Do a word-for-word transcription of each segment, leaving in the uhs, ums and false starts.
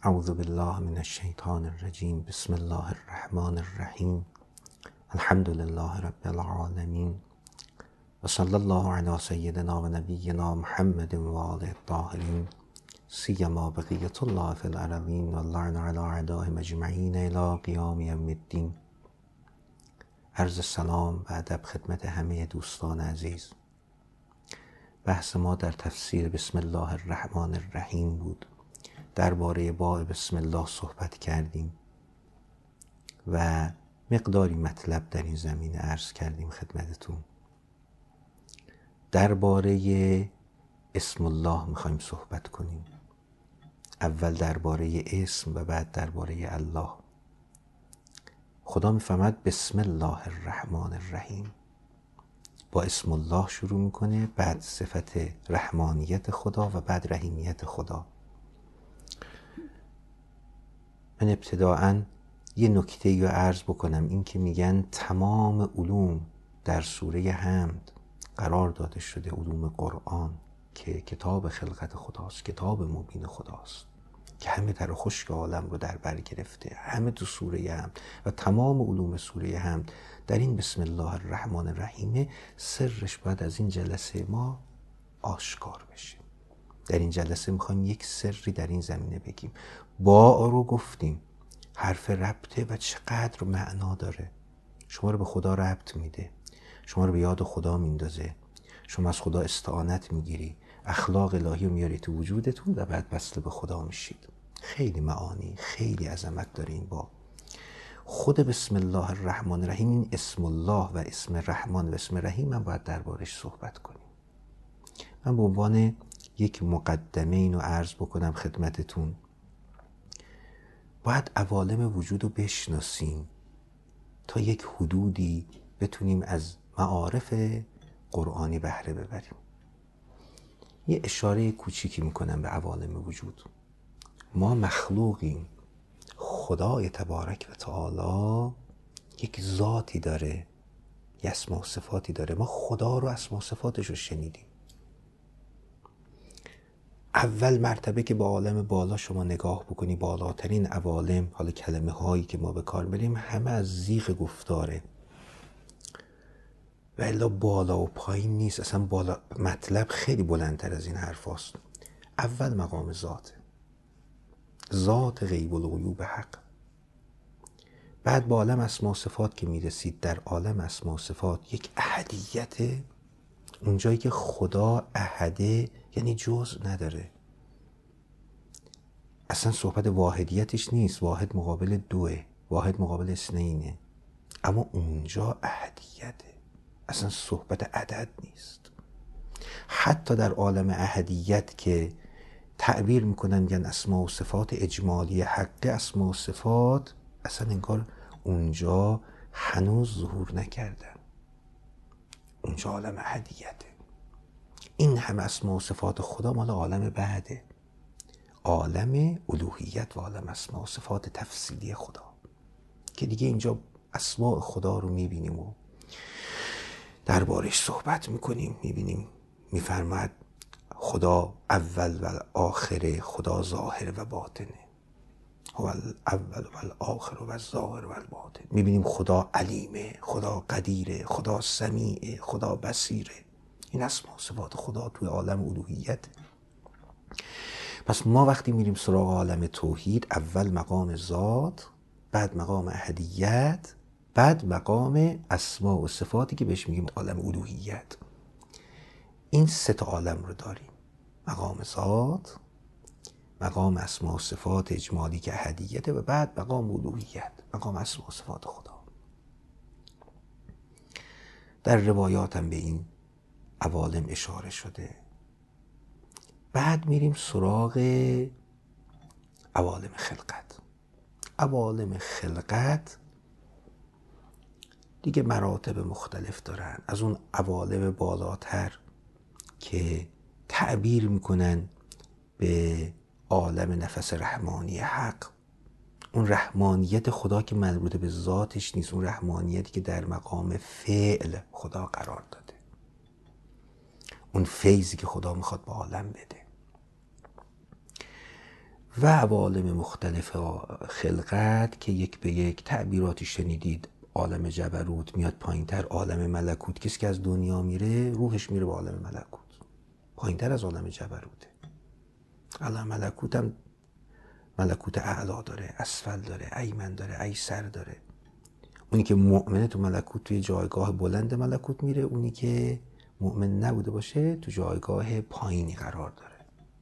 اعوذ بالله من الشیطان الرجیم. بسم الله الرحمن الرحیم. الحمد لله رب العالمین و صلی الله علی سیدنا و نبینا محمد و آله الطاهرین سیما بقیة الله فی الارضین و اللعن علی اعدائهم اجمعین الی قیام یوم الدین. عرض سلام و ادب خدمت همه دوستان عزیز. بحث ما در تفسیر بسم الله الرحمن الرحیم بود. درباره با بسم الله صحبت کردیم و مقداری مطلب در این زمینه عرض کردیم خدمتتون. درباره اسم الله میخوایم صحبت کنیم. اول درباره اسم و بعد درباره الله. خدا میفرماد بسم الله الرحمن الرحیم. با اسم الله شروع میکنه، بعد صفت رحمانیت خدا و بعد رحیمیت خدا. من ابتداعاً یه نکته رو عرض بکنم، این که میگن تمام علوم در سوره حمد قرار داده شده، علوم قرآن که کتاب خلقت خداست، کتاب مبین خداست که همه در خشک عالم رو در بر گرفته، همه تو سوره حمد و تمام علوم سوره حمد در این بسم الله الرحمن الرحیم. سرش باید از این جلسه ما آشکار بشه. در این جلسه میخوایم یک سری در این زمینه بگیم. با رو گفتیم، حرف ربطه و چقدر معنا داره. شما رو به خدا ربط میده، شما رو به یاد خدا میندازه، شما از خدا استعانت میگیری، اخلاق الهی رو میاری تو وجودتون و بعد وصل به خدا میشید. خیلی معانی، خیلی عظمت داره این با. خود بسم الله الرحمن الرحیم، این اسم الله و اسم رحمان و اسم رحیم من باید دربارش صحبت کنیم. من به عنوان یک مقدمه اینو عرض بکنم خدمتتون. باید عوالم وجود رو بشناسیم تا یک حدودی بتونیم از معارف قرآنی بهره ببریم. یه اشاره کوچیکی میکنم به عوالم وجود. ما مخلوقیم. خدای تبارک و تعالی یک ذاتی داره، یک اسما و صفاتی داره. ما خدا رو اسما و صفاتش رو شنیدیم. اول مرتبه که با عالم بالا شما نگاه بکنی، بالاترین عوالم، حالا کلمه هایی که ما به کار بریم همه از زیغ گفتاره و الا بالا و پایین نیست. اصلا بالا مطلب خیلی بلندتر از این حرف هست. اول مقام ذات، ذات غیب الغیوب حق. بعد با عالم اسما و صفات که میرسید، در عالم اسما و صفات یک احدیت، اونجایی که خدا احده یعنی جزء نداره. اصلا صحبت واحدیتش نیست، واحد مقابل دوه، واحد مقابل اثنینه، اما اونجا احدیته، اصلا صحبت عدد نیست. حتی در عالم احدیت که تعبیر میکنن میگن اسما و صفات اجمالی حق، اسما و صفات اصلا انگار اونجا هنوز ظهور نکردن. اونجا عالم احدیته. این همه اسما و صفات خدا مال عالم بعده، عالم الوهیت و عالم اسما و صفات تفصیلی خدا که دیگه اینجا اسماء خدا رو میبینیم و دربارش صحبت میکنیم. میبینیم میفرماد خدا اول و آخره، خدا ظاهر و باطنه، هو الاول و الاخر و الظاهر و الباطن. میبینیم خدا علیمه، خدا قدیره، خدا سمیعه، خدا بصیره. این اسما و صفات خدا توی عالم الوهیت. پس ما وقتی میریم سراغ عالم توحید، اول مقام ذات، بعد مقام احدیت، بعد مقام اسما و صفاتی که بهش میگیم عالم الوهیت. این سه تا عالم رو داریم، مقام ذات، مقام اسما و صفات اجمالی که احدیته و بعد مقام الوهیت، مقام اسما و صفات خدا. در روایات هم به این عوالم اشاره شده. بعد میریم سراغ عوالم خلقت. عوالم خلقت دیگه مراتب مختلف دارن. از اون عوالم بالاتر که تعبیر میکنن به عالم نفس رحمانی حق، اون رحمانیت خدا که مربوط به ذاتش نیست، اون رحمانیتی که در مقام فعل خدا قرار داده، اون فیضی که خدا میخواد به عالم بده. و عوالم مختلف خلقت که یک به یک تعبیراتی شنیدید. عالم جبروت میاد پایینتر، عالم ملکوت، کسی که از دنیا میره روحش میره به عالم ملکوت، پایینتر از عالم جبروته. عالم ملکوت هم ملکوت اعلا داره، اسفل داره، ایمن داره، ایسر داره. اونی که مؤمنه تو ملکوت توی جایگاه بلند ملکوت میره، اونی که مؤمن نبوده باشه تو جایگاه پایینی قرار داره.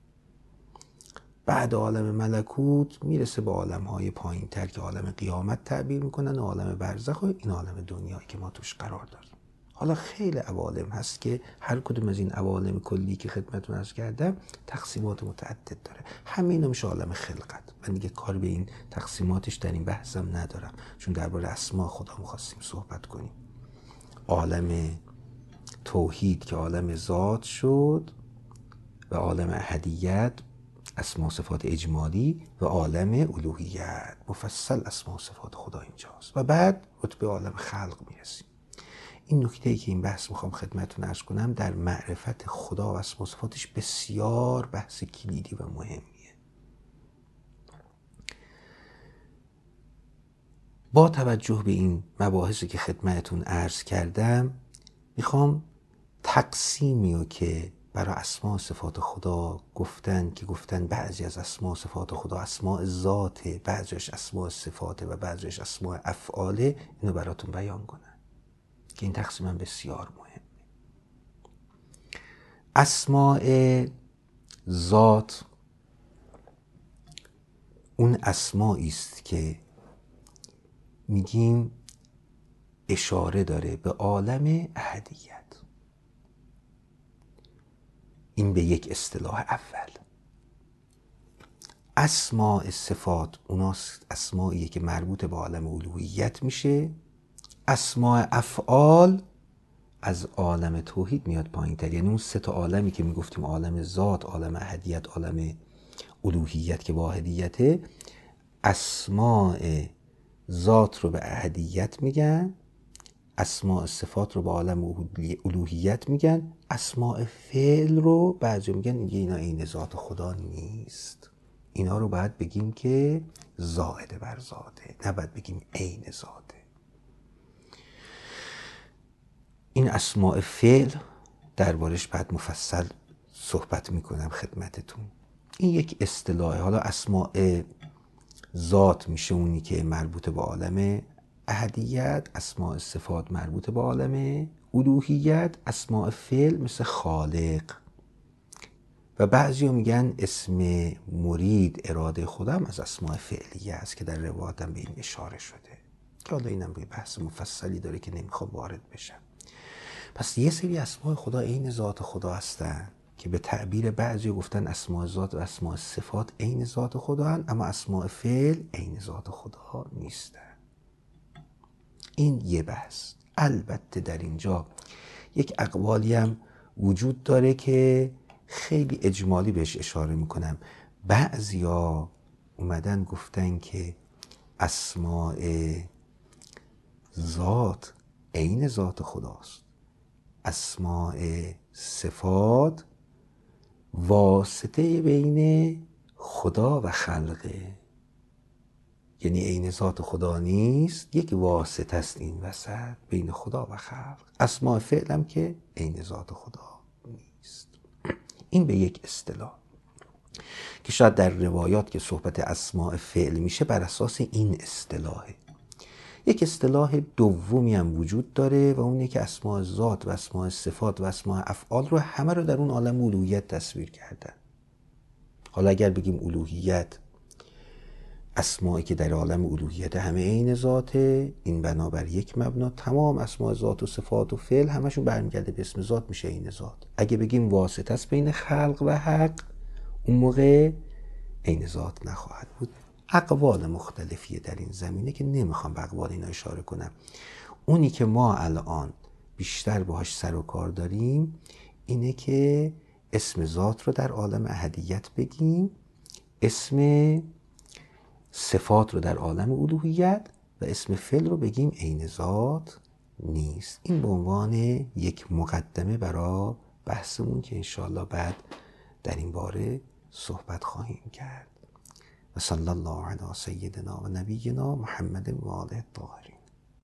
بعد عالم ملکوت میرسه به عالم‌های پایین‌تر که عالم قیامت تعبیر میکنن و عالم برزخ و این عالم دنیایی که ما توش قرار داریم. حالا خیلی عوالم هست که هر کدوم از این عوالم کلی که خدمتتون عرض کردم تقسیمات متعدد داره. همه اینا میشه عالم خلقت. من دیگه کار به این تقسیماتش در این بحثم ندارم، چون درباره اسما خدا می‌خواستیم صحبت کنیم. عالم توحید که عالم ذات شد و عالم احدیت، اسما صفات اجمالی، و عالم الوهیت مفصل اسما صفات خدا اینجاست، و بعد رتبه عالم خلق میرسیم. این نکته‌ای که این بحث میخوام خدمتتون عرض کنم در معرفت خدا و اسما صفاتش بسیار بحث کلیدی و مهمیه. با توجه به این مباحثی که خدمتتون عرض کردم، میخوام تقسیمی رو که برای اسماء صفات خدا گفتن که گفتن بعضی از اسماء صفات خدا اسماء ذاته، بعضیش اسماء صفاته و بعضیش اسماء افعاله، اینو براتون بیان کنن که این تقسیم هم بسیار مهمه. اسماء ذات اون اسمایی است که میگیم اشاره داره به عالم احدیت. این به یک اصطلاح اول. اسماء صفات اوناست اسماییه که مربوط به عالم الوهیت میشه. اسماء افعال از عالم توحید میاد پایین تر، یعنی اون سه تا عالمی که میگفتیم عالم ذات، عالم احدیت، عالم الوهیت که واحدیته، اسماء ذات رو به احدیت میگن، اسماء صفات رو به عالم الوهیت میگن، اسماء فعل رو بعضی میگن اینا عین ذات خدا نیست، اینا رو باید بگیم که زائد بر ذاته، نه باید بگیم عین ذاته. این اسماء فعل دربارش بعد مفصل صحبت میکنم خدمتتون. این یک اصطلاحه. حالا اسماء ذات میشه اونی که مربوط به عالم احدیت، اسماء صفات مربوط به عالم الوهیت، اسماء فعل مثل خالق، و بعضی ها میگن اسم مرید اراده خودم از اسماء فعلیه است که در روایت هم به این اشاره شده که حالا اینم روی بحث مفصلی داره که نمیخوام وارد بشم. پس یه سری اسماء خدا عین ذات خدا هستن که به تعبیر بعضی گفتن اسماء ذات و اسماء صفات عین ذات خدا هستن، اما اسماء فعل عین ذات خدا نیستن. این یه بحث. البته در اینجا یک اقوالی هم وجود داره که خیلی اجمالی بهش اشاره میکنم. بعضیا اومدن گفتن که اسماء ذات عین ذات خداست، اسماء صفات واسطه بین خدا و خلقه، یعنی عین ذات خدا نیست، یک واسطه است این وسط بین خدا و خلق. اسماء فعل هم که عین ذات خدا نیست. این به یک اصطلاح که شاید در روایات که صحبت اسماء فعل میشه بر اساس این اصطلاحه. یک اصطلاح دومی هم وجود داره و اونه که اسماء ذات و اسماء صفات و اسماء افعال رو همه رو در اون عالم الوهیت تصویر کردن. حالا اگر بگیم الوهیت، اسمایی که در عالم الوهیت همه عین ذاته، این بنابر یک مبنا تمام اسماء ذات و صفات و فعل همشون برمیگرده به اسم ذات، میشه عین ذات. اگه بگیم واسطه است بین خلق و حق، اون موقع عین ذات نخواهد بود. اقوال مختلفیه در این زمینه که نمیخوام به اقوال اینا اشاره کنم. اونی که ما الان بیشتر باهاش سر و کار داریم اینه که اسم ذات رو در عالم احدیت بگیم، اسم صفات رو در عالم الوهیت و اسم فعل رو بگیم عین ذات نیست. این به عنوان یک مقدمه برای بحثمون که انشاءالله بعد در این باره صحبت خواهیم کرد. و صلی الله علی سیدنا و نبینا محمد و آله الطاهرین.